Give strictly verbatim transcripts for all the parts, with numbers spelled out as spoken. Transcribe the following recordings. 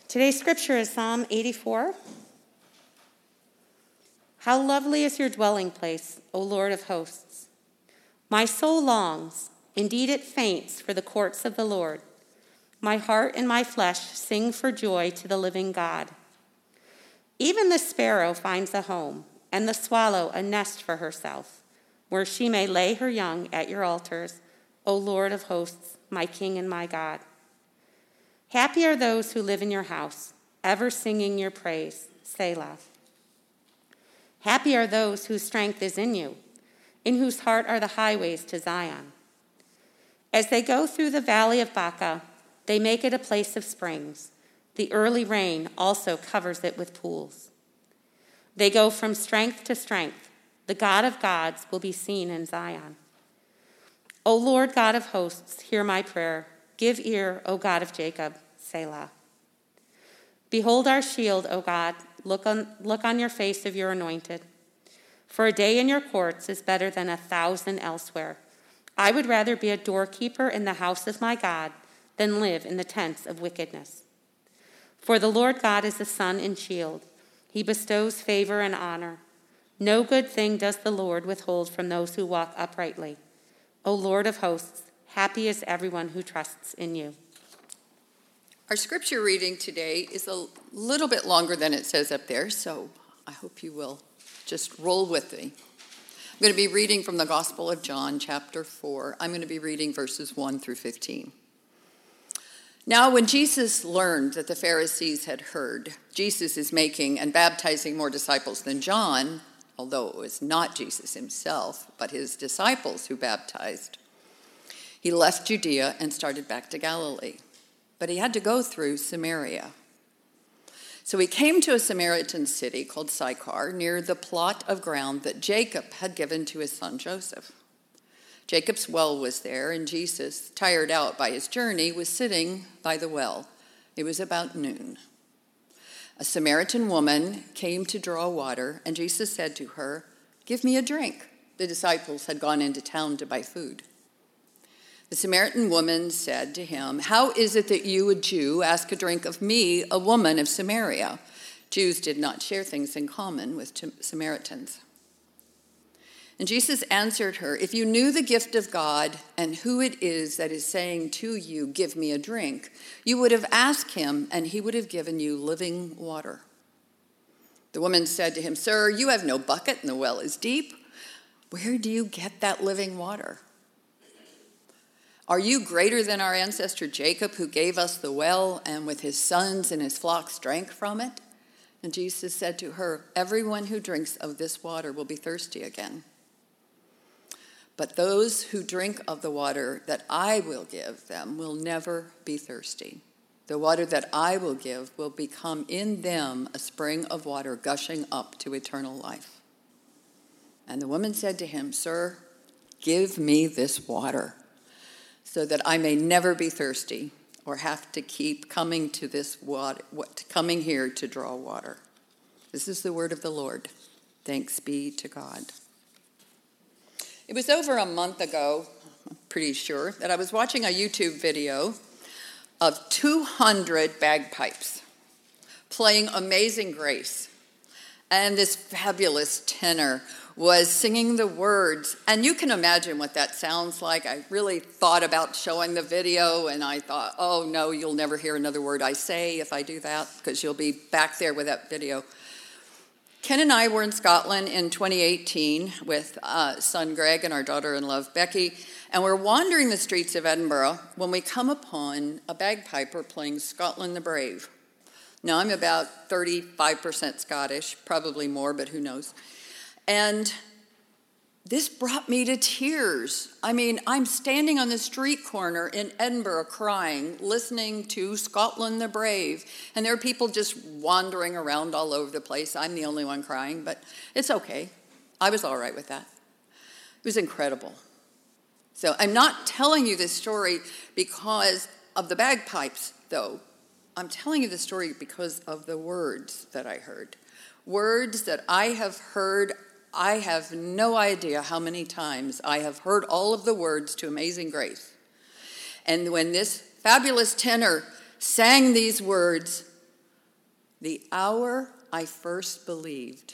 Today's scripture is Psalm eighty-four. How lovely is your dwelling place, O Lord of hosts. My soul longs, indeed it faints, for the courts of the Lord. My heart and my flesh sing for joy to the living God. Even the sparrow finds a home, and the swallow a nest for herself, where she may lay her young at your altars, O Lord of hosts, my King and my God. Happy are those who live in your house, ever singing your praise, Selah. Happy are those whose strength is in you, in whose heart are the highways to Zion. As they go through the valley of Baca, they make it a place of springs. The early rain also covers it with pools. They go from strength to strength. The God of gods will be seen in Zion. O Lord God of hosts, hear my prayer. Give ear, O God of Jacob, Selah. Behold our shield, O God. Look on, look on your face of your anointed. For a day in your courts is better than a thousand elsewhere. I would rather be a doorkeeper in the house of my God than live in the tents of wickedness. For the Lord God is a sun and shield. He bestows favor and honor. No good thing does the Lord withhold from those who walk uprightly. O Lord of hosts, happy is everyone who trusts in you. Our scripture reading today is a little bit longer than it says up there, so I hope you will just roll with me. I'm going to be reading from the Gospel of John, chapter four. I'm going to be reading verses one through fifteen. Now, when Jesus learned that the Pharisees had heard Jesus is making and baptizing more disciples than John, although it was not Jesus himself, but his disciples who baptized, he left Judea and started back to Galilee. But he had to go through Samaria. So he came to a Samaritan city called Sychar, near the plot of ground that Jacob had given to his son Joseph. Jacob's well was there, and Jesus, tired out by his journey, was sitting by the well. It was about noon. A Samaritan woman came to draw water, and Jesus said to her, "Give me a drink." The disciples had gone into town to buy food. The Samaritan woman said to him, "How is it that you, a Jew, ask a drink of me, a woman of Samaria?" Jews did not share things in common with Samaritans. And Jesus answered her, "If you knew the gift of God and who it is that is saying to you, 'Give me a drink,' you would have asked him, and he would have given you living water." The woman said to him, "Sir, you have no bucket, and the well is deep. Where do you get that living water? Are you greater than our ancestor Jacob, who gave us the well, and with his sons and his flocks drank from it?" And Jesus said to her, "Everyone who drinks of this water will be thirsty again. But those who drink of the water that I will give them will never be thirsty. The water that I will give will become in them a spring of water gushing up to eternal life." And the woman said to him, "Sir, give me this water, so that I may never be thirsty or have to keep coming to this water, coming here to draw water." This is the word of the Lord. Thanks be to God. It was over a month ago, I'm pretty sure, that I was watching a YouTube video of two hundred bagpipes playing Amazing Grace. And this fabulous tenor was singing the words. And you can imagine what that sounds like. I really thought about showing the video, and I thought, oh, no, you'll never hear another word I say if I do that, because you'll be back there with that video. Ken and I were in Scotland in twenty eighteen with uh, son Greg and our daughter-in-law Becky, and we're wandering the streets of Edinburgh when we come upon a bagpiper playing Scotland the Brave. Now, I'm about thirty-five percent Scottish, probably more, but who knows. And this brought me to tears. I mean, I'm standing on the street corner in Edinburgh crying, listening to Scotland the Brave, and there are people just wandering around all over the place. I'm the only one crying, but it's okay. I was all right with that. It was incredible. So I'm not telling you this story because of the bagpipes, though. I'm telling you the story because of the words that I heard. Words that I have heard. I have no idea how many times I have heard all of the words to Amazing Grace. And when this fabulous tenor sang these words, The hour I first believed,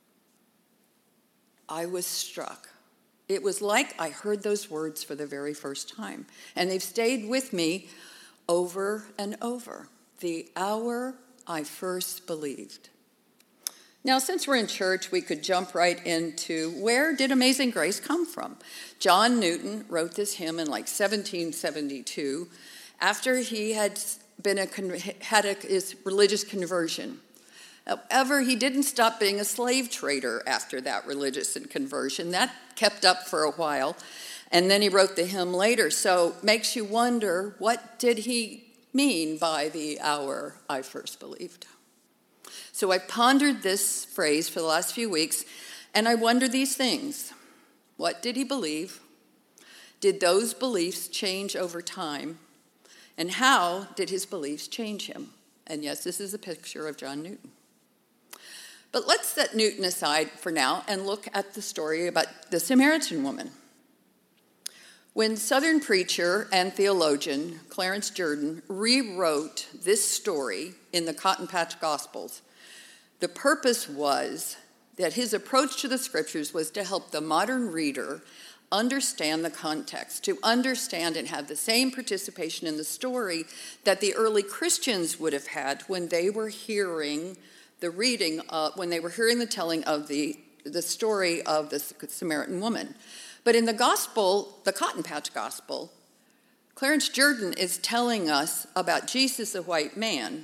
I was struck. It was like I heard those words for the very first time. And they've stayed with me over and over. The hour I first believed. Now, since we're in church, we could jump right into where did Amazing Grace come from? John Newton wrote this hymn in like seventeen seventy-two after he had been a, had a, his religious conversion. However, he didn't stop being a slave trader after that religious conversion. That kept up for a while, and then he wrote the hymn later. So makes you wonder, what did he mean by the hour I first believed? So I pondered this phrase for the last few weeks, and I wonder these things. What did he believe? Did those beliefs change over time? And how did his beliefs change him? And yes, this is a picture of John Newton. But let's set Newton aside for now and look at the story about the Samaritan woman. When Southern preacher and theologian Clarence Jordan rewrote this story in the Cotton Patch Gospels, the purpose was that his approach to the scriptures was to help the modern reader understand the context, to understand and have the same participation in the story that the early Christians would have had when they were hearing the reading, uh, when they were hearing the telling of the, the story of the Samaritan woman. But in the gospel, the Cotton Patch Gospel, Clarence Jordan is telling us about Jesus, a white man,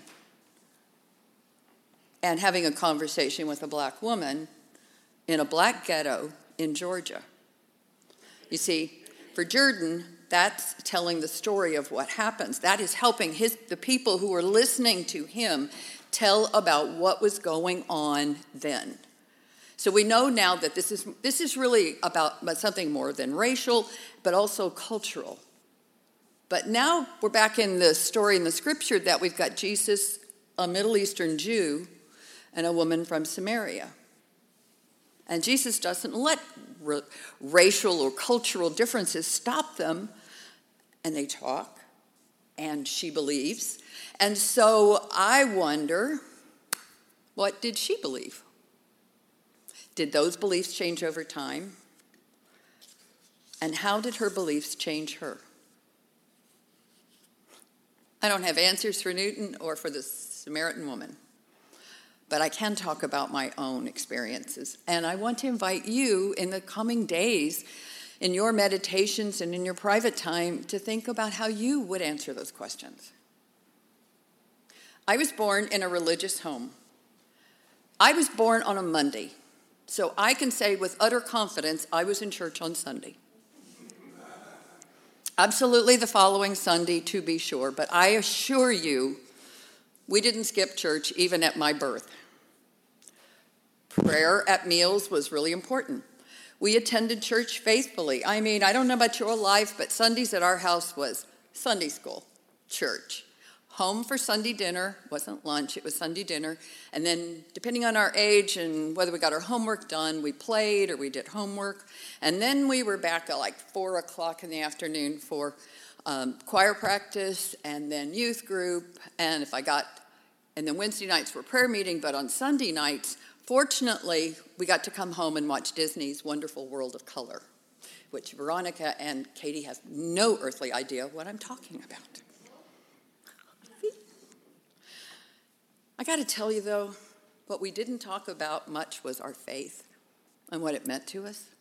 and having a conversation with a black woman in a black ghetto in Georgia. You see, for Jordan, that's telling the story of what happens. That is helping his, the people who are listening to him tell about what was going on then. So we know now that this is, this is really about, about something more than racial, but also cultural. But now we're back in the story in the scripture that we've got Jesus, a Middle Eastern Jew, and a woman from Samaria. And Jesus doesn't let r- racial or cultural differences stop them. And they talk, and she believes. And so I wonder, what did she believe? Did those beliefs change over time? And how did her beliefs change her? I don't have answers for Newton or for the Samaritan woman, but I can talk about my own experiences. And I want to invite you in the coming days, in your meditations and in your private time, to think about how you would answer those questions. I was born in a religious home. I was born on a Monday, so I can say with utter confidence I was in church on Sunday. Absolutely the following Sunday, to be sure, but I assure you, we didn't skip church even at my birth. Prayer at meals was really important. We attended church faithfully. I mean, I don't know about your life, but Sundays at our house was Sunday school, church. Home for Sunday dinner, wasn't lunch, it was Sunday dinner. And then depending on our age and whether we got our homework done, we played or we did homework. And then we were back at like four o'clock in the afternoon for um, choir practice and then youth group. And if I got, and then Wednesday nights were prayer meeting, but on Sunday nights, fortunately, we got to come home and watch Disney's Wonderful World of Color, which Veronica and Katie have no earthly idea what I'm talking about. I got to tell you, though, what we didn't talk about much was our faith and what it meant to us.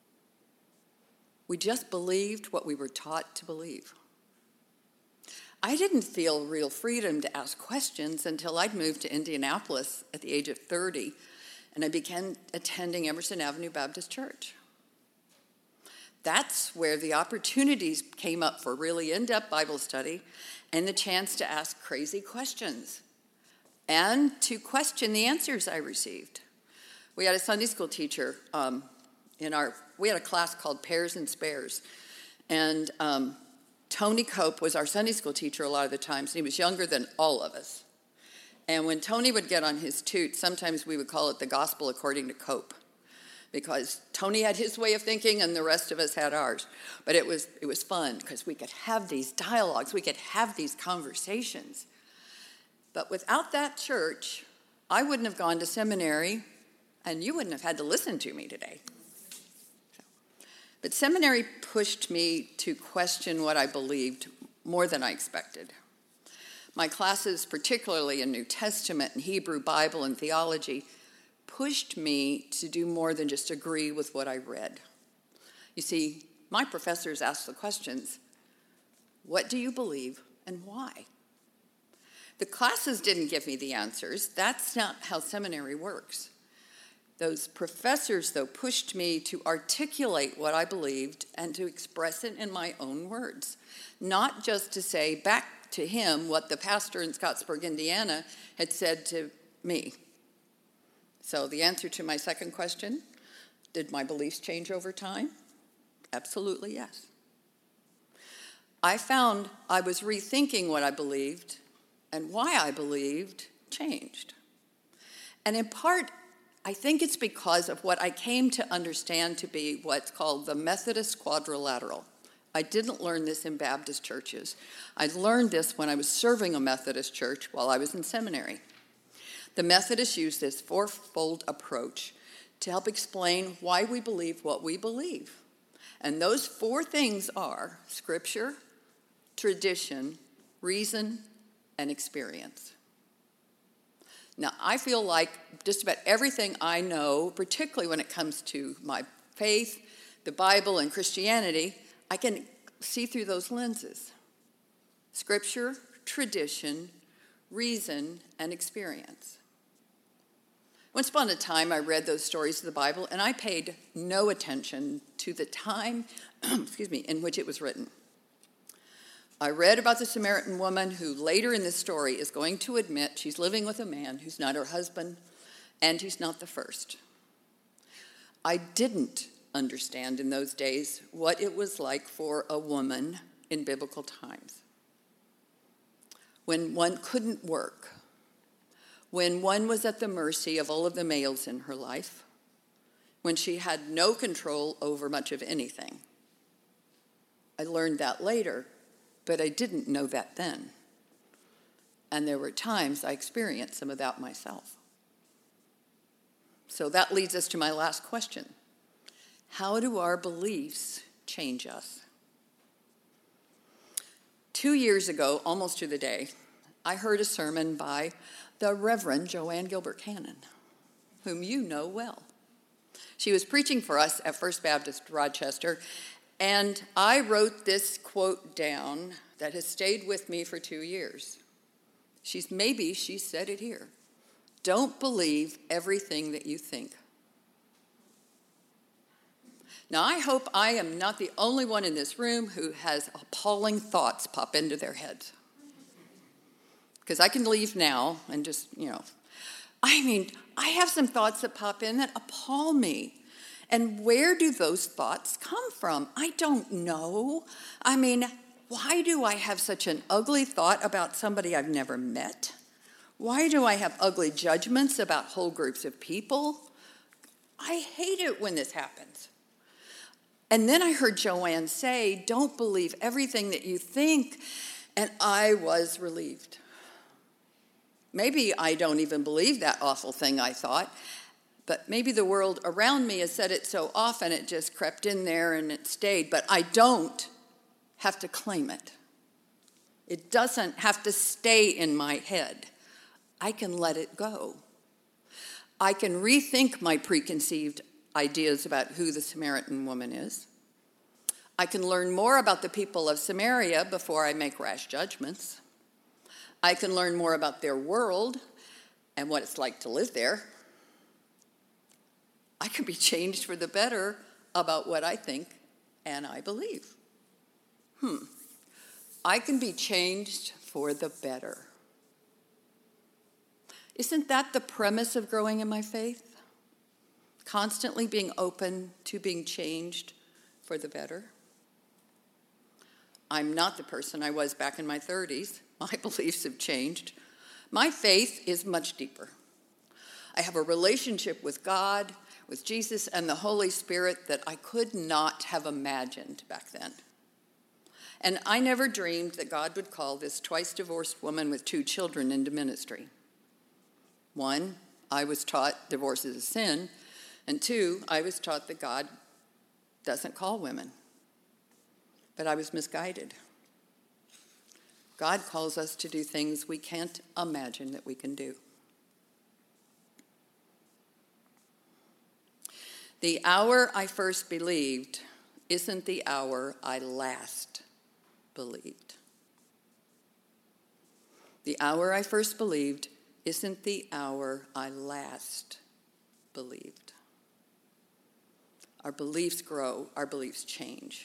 We just believed what we were taught to believe. I didn't feel real freedom to ask questions until I'd moved to Indianapolis at the age of thirty, and I began attending Emerson Avenue Baptist Church. That's where the opportunities came up for really in-depth Bible study and the chance to ask crazy questions and to question the answers I received. We had a Sunday school teacher um, in our, we had a class called Pairs and Spares. And um, Tony Cope was our Sunday school teacher a lot of the times, and he was younger than all of us. And when Tony would get on his toot, sometimes we would call it the gospel according to Cope, because Tony had his way of thinking and the rest of us had ours. But it was, it was fun because we could have these dialogues, we could have these conversations. But without that church, I wouldn't have gone to seminary, and you wouldn't have had to listen to me today. But seminary pushed me to question what I believed more than I expected. My classes, particularly in New Testament and Hebrew Bible and theology, pushed me to do more than just agree with what I read. You see, my professors asked the questions, what do you believe and why? The classes didn't give me the answers. That's not how seminary works. Those professors, though, pushed me to articulate what I believed and to express it in my own words, not just to say back to him what the pastor in Scottsburg, Indiana, had said to me. So the answer to my second question, did my beliefs change over time? Absolutely yes. I found I was rethinking what I believed, and why I believed changed. And in part, I think it's because of what I came to understand to be what's called the Methodist quadrilateral. I didn't learn this in Baptist churches. I learned this when I was serving a Methodist church while I was in seminary. The Methodists use this fourfold approach to help explain why we believe what we believe. And those four things are Scripture, tradition, reason, and experience. Now, I feel like just about everything I know, particularly when it comes to my faith, the Bible, and Christianity, I can see through those lenses. Scripture, tradition, reason, and experience. Once upon a time, I read those stories of the Bible, and I paid no attention to the time excuse me, in which it was written. I read about the Samaritan woman who later in this story is going to admit she's living with a man who's not her husband, and he's not the first. I didn't understand in those days what it was like for a woman in biblical times. When one couldn't work, when one was at the mercy of all of the males in her life, when she had no control over much of anything. I learned that later, but I didn't know that then. And there were times I experienced some of that myself. So that leads us to my last question. How do our beliefs change us? Two years ago, almost to the day, I heard a sermon by the Reverend Joanne Gilbert Cannon, whom you know well. She was preaching for us at First Baptist Rochester, and I wrote this quote down that has stayed with me for two years. She's maybe she said it here. Don't believe everything that you think. Now, I hope I am not the only one in this room who has appalling thoughts pop into their heads. Because I can leave now and just, you know. I mean, I have some thoughts that pop in that appall me. And where do those thoughts come from? I don't know. I mean, why do I have such an ugly thought about somebody I've never met? Why do I have ugly judgments about whole groups of people? I hate it when this happens. And then I heard Joanne say, don't believe everything that you think, and I was relieved. Maybe I don't even believe that awful thing I thought, but maybe the world around me has said it so often it just crept in there and it stayed, but I don't have to claim it. It doesn't have to stay in my head. I can let it go. I can rethink my preconceived ideas about who the Samaritan woman is. I can learn more about the people of Samaria before I make rash judgments. I can learn more about their world and what it's like to live there. I can be changed for the better about what I think and I believe. Hmm. I can be changed for the better. Isn't that the premise of growing in my faith? Constantly being open to being changed for the better. I'm not the person I was back in my thirties. My beliefs have changed. My faith is much deeper. I have a relationship with God, with Jesus, and the Holy Spirit that I could not have imagined back then. And I never dreamed that God would call this twice-divorced woman with two children into ministry. One, I was taught divorce is a sin. And two, I was taught that God doesn't call women. But I was misguided. God calls us to do things we can't imagine that we can do. The hour I first believed isn't the hour I last believed. The hour I first believed isn't the hour I last believed. Our beliefs grow, our beliefs change.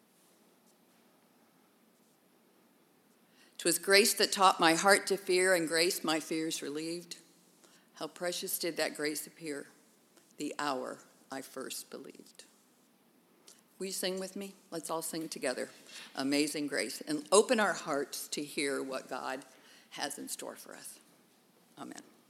'Twas grace that taught my heart to fear, and grace my fears relieved. How precious did that grace appear, the hour I first believed. Will you sing with me? Let's all sing together, Amazing Grace, and open our hearts to hear what God has in store for us. Amen.